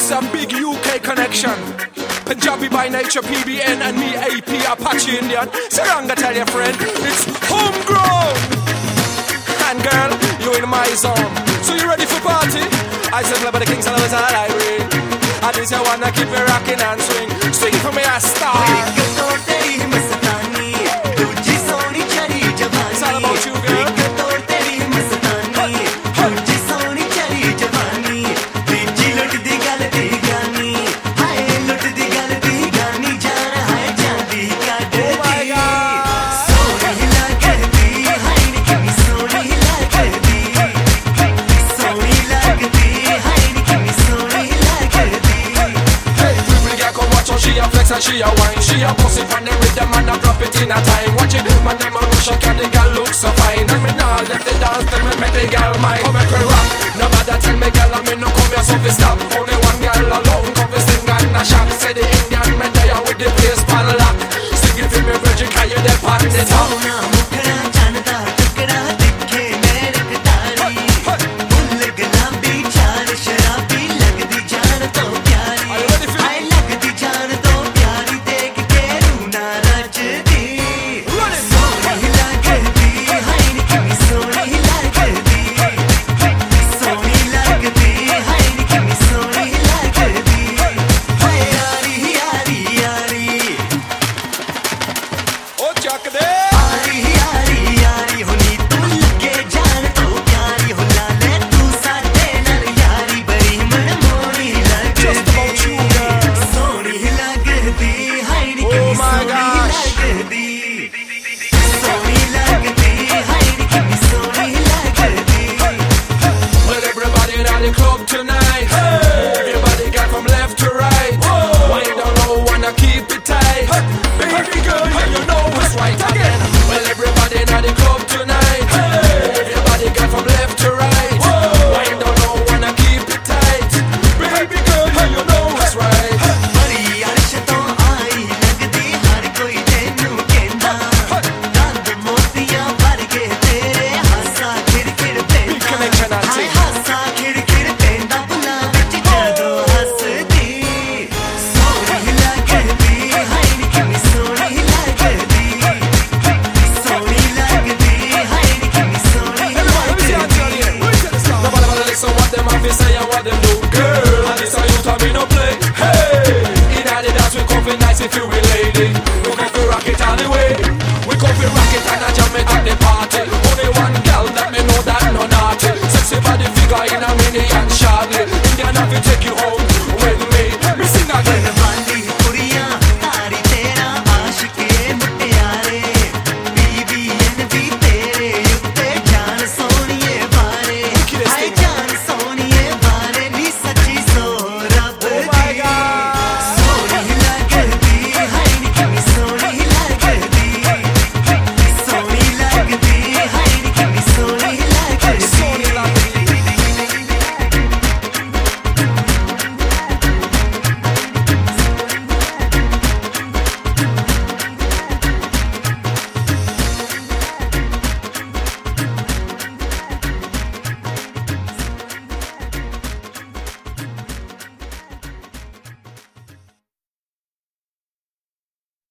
It's a big UK connection. Punjabi by nature, PBN, and me AP, Apache Indian. Saranga, tell your friend, it's homegrown. And girl, you in my zone. So you ready for party? I said, play by the Kings and the Library. I just wanna keep it rocking and swing. Swing for me, a star. It's all about you, girl. And she a wine, she a boss it from the rhythm and a drop it in a time. Watch it, man, them a rush, and the girl look so fine. And me now left the dance, tell me make the girl mine. Come and rock, no matter tell me girl, I me no come here so fi stop. Only one girl alone, come fi sing and a shop. Say the Indian me there with the place pan lock. Sing it for me virgin, can you dey pan the top? Nice if you will.